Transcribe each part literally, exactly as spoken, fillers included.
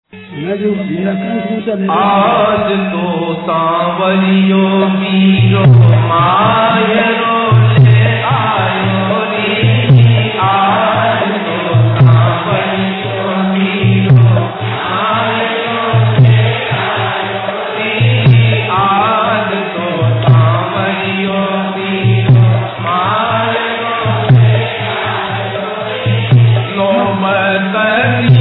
आज तो सांवरियो वीरो मायरो ले आयो री। आज तो सांवरियो वीरो मायरो ले आयो री। आज तो सांवरियो वीरो मायरो ले आयो री। नौबतनी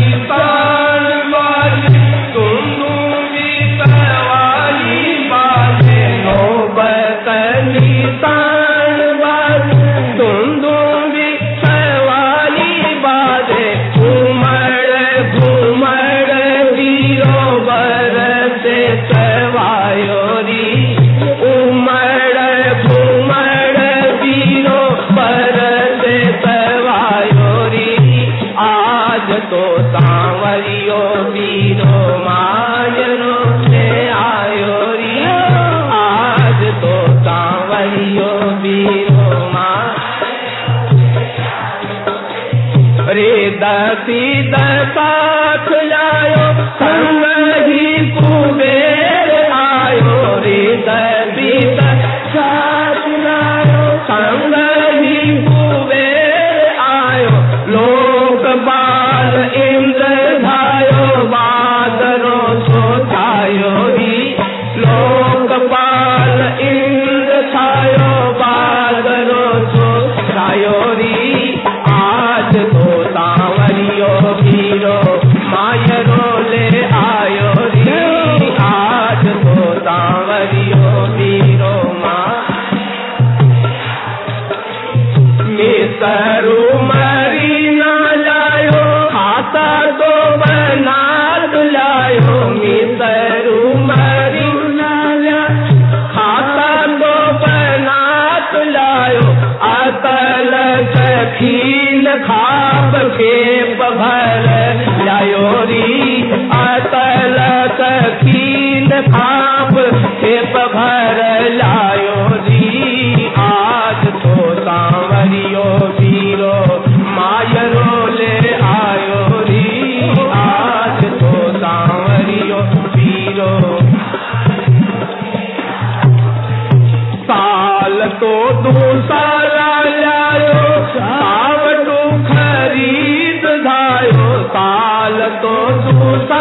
सीधा साथ लायो संग ही कुबेर आयो रे। सीधा साथ लायो संग ही कुबेर आयो। लोक बाल इंद्र धायो बादरो सो थायो री। लोक बाल इंद्र थायो बादरो सो थायो री। आज तो सांवरियो वीरो मायरो ले आयो री। आज तो सांवरियो वीरो मिसरू मरी ना लायो खाता तो बना लायो। मिसरू मरी ना लायो खाता तो बना लायो। अतल खील खाप खेप भर लायो री। अतल खील खाप खेप भर लायो री। आज तो सांवरियो वीरो मायरो ले आयो री। आज तो सांवरियो वीरो साल तो दूसरा लायो सावटू खरीद धायो। साल तो दूसरा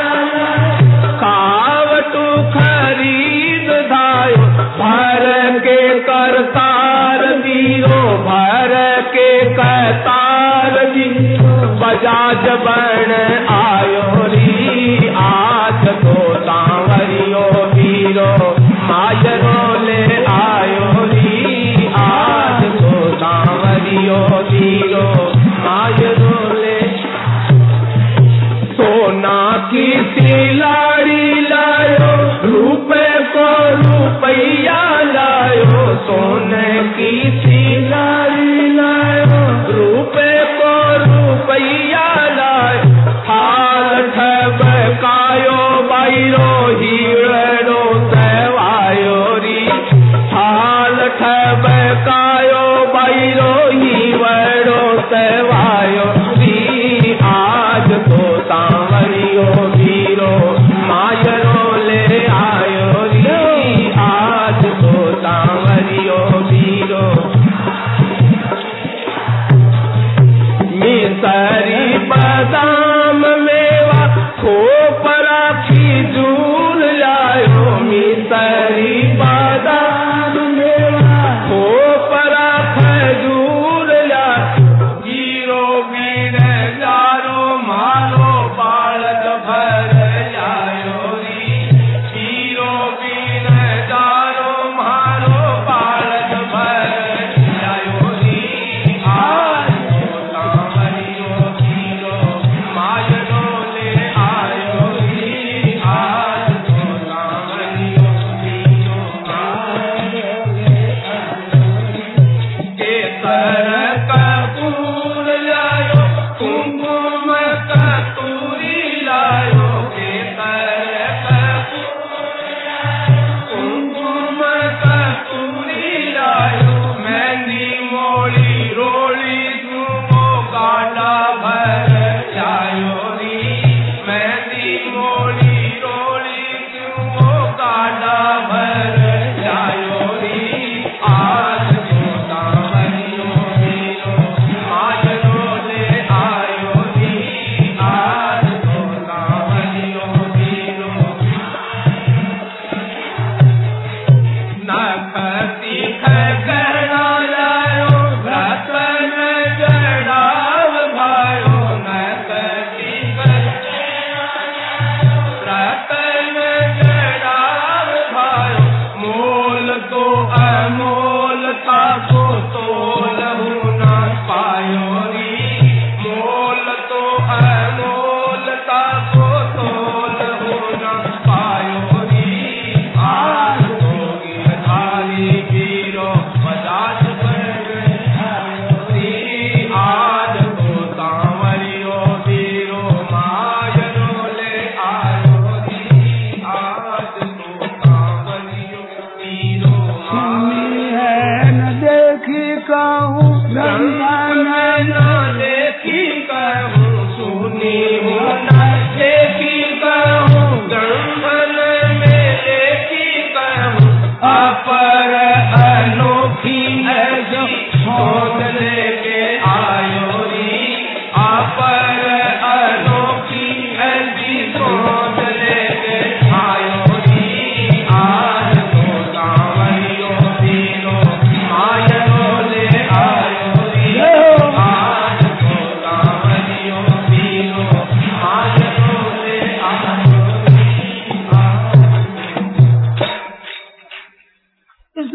सावटू खरीद धायो। भर के करतार वीरो भर के करतार वीरो बजाज बन आयो री। आज तो सांवरियो वीरो मायरो ले आयो री। आज तो सांवरियो वीरो मायरो ले। सोना की सिलाड़ी लायो रुपए को रुपया लायो। सोने की सिलाड़ी लायो रुपए को रुपया लायो। थाल ठबकायो बाईरो हीरो सेवायो री। थाल ठबकायो बाईरो हीरो सेवायो री। आज तो सांवरियो वीरो मायरो ले आयो री। आज तो सांवरियो वीरो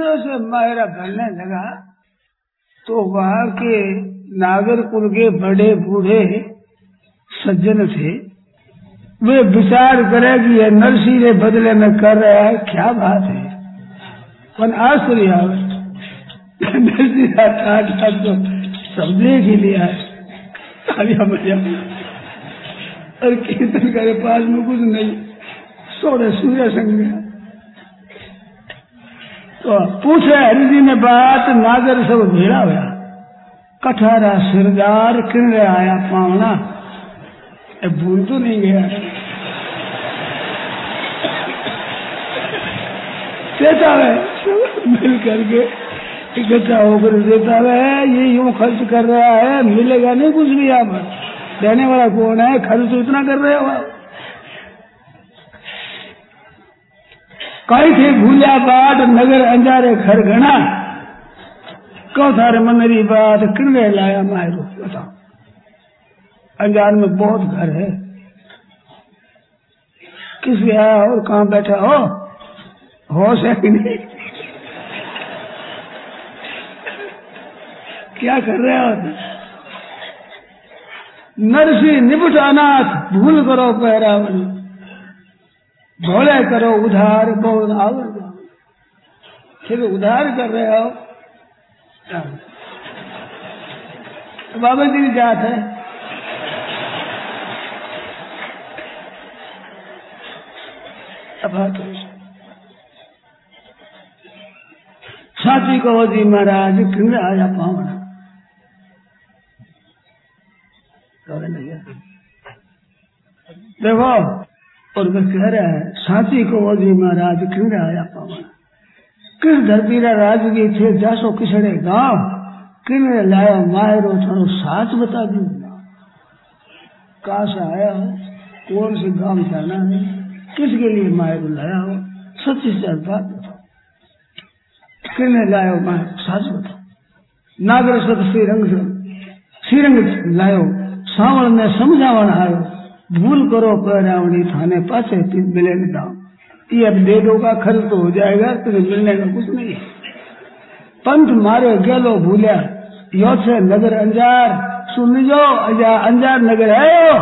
से मायरा भरने लगा तो वहां के नागरकुल के बड़े बूढ़े सज्जन थे। वे विचार करे कि ये नरसी के बदले में कर रहा है, क्या बात है। पर आश्चर्य नरसी तो समझे के लिए है और कीर्तन करे पास में कुछ नहीं, सोरे सूर्य संग में। तो पूछे हरि जी ने बात, नागर सब भेड़ा हुआ। कठारा सिरदार किन आया पावना, भूल तो नहीं गया। देता है मिल करके इकट्ठा होकर देता है। ये यूं खर्च कर रहा है, मिलेगा नहीं कुछ भी। यहाँ पर देने वाला कौन है? खर्च तो इतना कर रहे हो। कई थे भूलिया बाट नगर अंजारे घर घना, कौ थारे मनरी बात किन्ने लाया मायरो। बताओ, अंजार में बहुत घर है, किस आया और कहाँ बैठा हो? होश है कि नहीं? क्या कर रहे हो? नरसी निपुटानाथ भूल करो पहरावन, भोले करो उधार बहुत आवर। फिर उधार कर रहे हो। बाबा जी की जात है। साथी को जी महाराज किन आया पावना। देखो, और वे कह रहे हैं साथी को जी महाराज किन आया पावना। किस धरतीरा राजगी थे जासो किसड़े गांव, किन लाया मायरो थारो साच बता दी। कहाँ से आया हो, कौन से गांव जाना है, किसके लिए मायरो लाया हो, सच्ची सच बात बताओ। किन लायो मायरो साच बताओ। नागर सत श्रीरंग श्रीरंग लायो, सावण ने समझावन आयो, भूल करो पहरावनी थाने पासे मिले न दाम। ये अब दे दोगा, खर्च तो हो जाएगा, तुझे मिलने का कुछ नहीं है। पंथ मारे गेलो भूलिया, यो से नगर अंजार सुन जो, अंजार नगर है।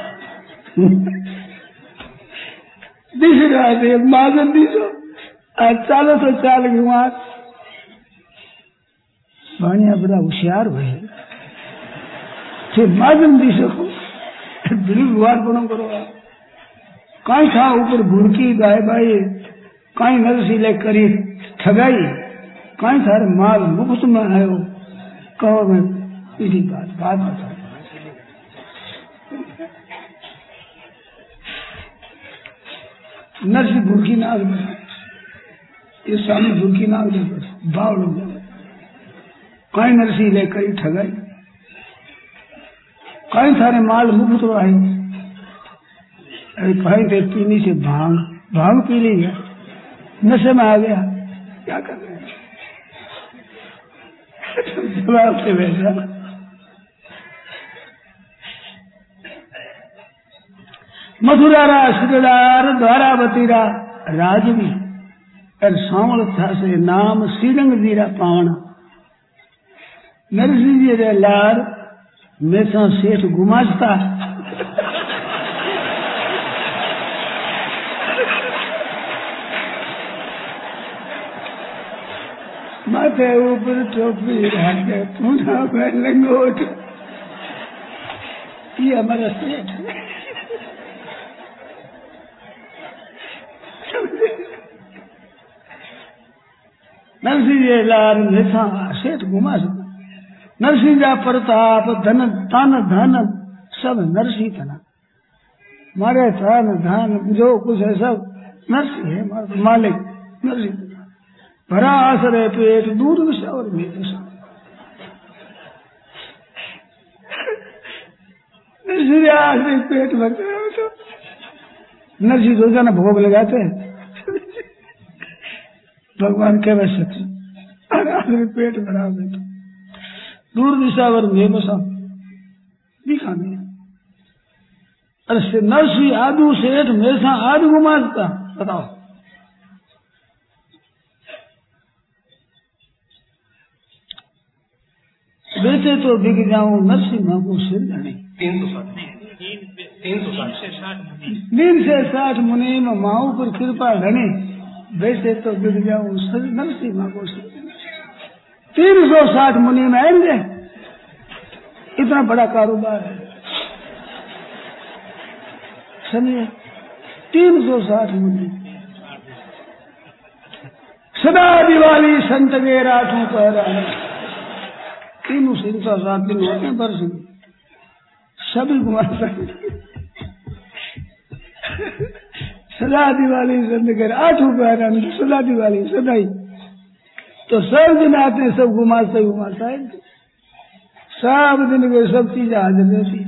दिश रहा माजन दिशो, चालो तो चाल गई वहां। भाणिया बड़ा होशियार हुए, फिर माजन दिशो को गुआर बनो करो। कहीं था ऊपर भूरकी गाय बाई, कहीं नरसीले करी ठगाई, कहीं थारे माल मुफ्त में आयो। कहो मैं इसी बात बात बताओ। नरसी भूरकी नाग में, ये सामने भूरकी नाग में भाव लोग कहीं नरसीले करी ठगाई, कहीं सारे माल मुफ्त आई। कहीं थे पीनी से भांग भांग पी ली है, नशे में आ गया, क्या कर रहे हैं? जवाब से भेजा। मथुरा श्रीदार द्वारावतीरा राजवी और सावल था से नाम श्रीरंग दीरा पावना। नरसिंह जी रे लार मेसा सेठ गुमास्ता, माथे ऊपर टोपी रखे पूना में लंगोट, ये हमारा सेठ है। नरसिंह जी लाल मेसा सेठ गुमास्ता। नरसिंह जा प्रताप धन तन धन सब नरसिंह तना, मारे धन धन जो कुछ है सब नरसिंह है, मालिक नरसिंह। भरा आसरे पेट दूर विषा और मेरे नरसिंह आसरे पेट भरते हैं तो नरसिंह रोजाना भोग लगाते हैं। भगवान के वैसे आसरे पेट भरा बेटा दूर दिशा वर में दिखा नहीं। अरे नरसिंह आदू सेठ मेसा आदू गुमाता। बताओ बेचे तो बिक जाऊं नरसिम्हा को सिर धने। तीन सौ साठ तीन सौ साठ दिन से साठ मुनि में माऊ पर कृपा धने, बेचे तो बिक जाऊं नरसिम्हा को सिर धने। तीन सौ साठ मुनि में आएंगे, इतना बड़ा कारोबार है, समझे? तीन सौ साठ मुनि सदा दिवाली संत के राठों पहरा, तीनों तीन सौ सात दिन होते हैं वर्ष में, सभी घुमा सकते। सदा दिवाली संत के आठों पहरा, सदा दिवाली सदा ही, तो सब दिन आते हैं, सब घुमाता ही घुमाता है, सब दिन के सब चीजें हाजिर रहती।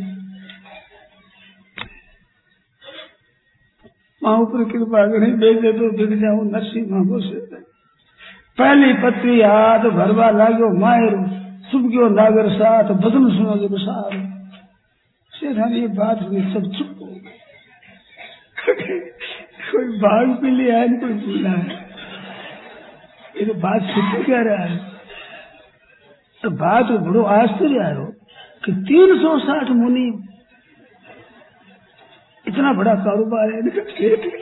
माँ पर कृपा करें, बेचे तो बिक जाऊं नरसिम्हा को सिर। पहली पत्री हाथ भरवा लागो मायरो, सुबह नागर साथ बदन सुनोगे बसार। सेठान ये बात हुई, सब चुप हो गए। कोई भाग पे लिया है, कोई भूला है, ये तो बात छुट्टी कह रहा है। तो बात बड़ो आश्चर्य आयो कि तीन सौ साठ मुनि, इतना बड़ा कारोबार है इनका।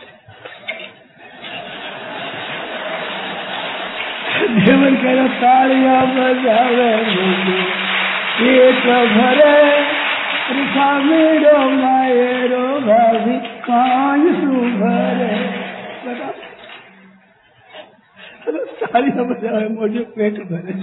देवर कह रहा तालियां बजावे पेट भरे, रिखा मेरो मायरो भाभी कान सुभरे। तालियां बजावे मुझे पेट भरे,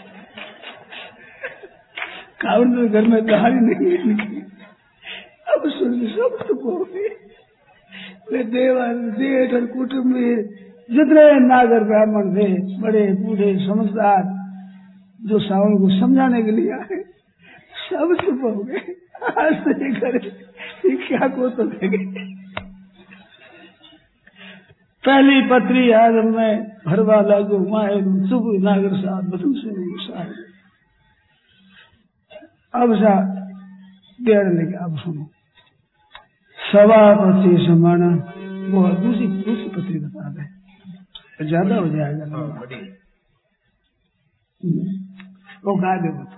काउन तो घर में दाढ़ी नहीं है इनकी। अब सुन सब तो बोले, वे देवर जेठ और कुटुंब में जितने नागर ब्राह्मण थे, बड़े बूढ़े समझदार, जो सावन को समझाने के लिए आए, सब चुप हो गए। आज तो ये करे, ये क्या को तो लगे। पहली पत्री आज में भरवा लागो माए, सुबह नागर साहब बदन से साहब। अब सा डेढ़ लेके अब सुनो, सभापति समाना, वो दूसरी दूसरी पत्री बता दे, ज्यादा हो जाएगा। वो गा दे।